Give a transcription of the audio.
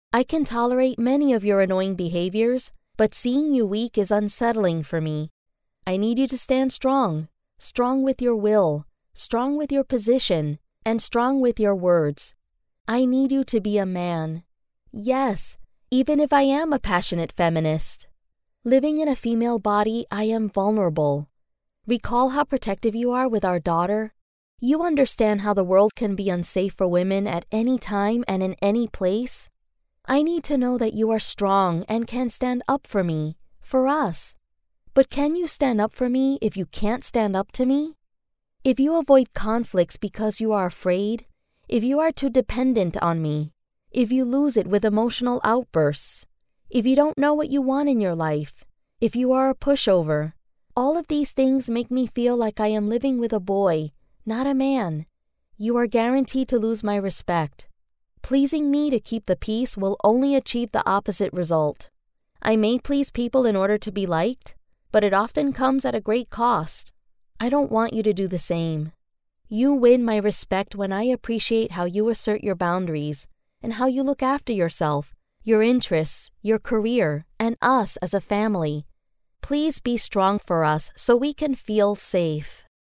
I can tolerate many of your annoying behaviors, but seeing you weak is unsettling for me. I need you to stand strong, strong with your will, strong with your position, and strong with your words. I need you to be a man. Yes, even if I am a passionate feminist. Living in a female body, I am vulnerable. Recall how protective you are with our daughter. You understand how the world can be unsafe for women at any time and in any place. I need to know that you are strong and can stand up for me, for us. But can you stand up for me if you can't stand up to me? If you avoid conflicts because you are afraid, if you are too dependent on me, if you lose it with emotional outbursts, if you don't know what you want in your life, if you are a pushover, all of these things make me feel like I am living with a boy, not a man. You are guaranteed to lose my respect. Pleasing me to keep the peace will only achieve the opposite result. I may please people in order to be liked, but it often comes at a great cost. I don't want you to do the same. You win my respect when I appreciate how you assert your boundaries and how you look after yourself, your interests, your career, and us as a family. Please be strong for us so we can feel safe.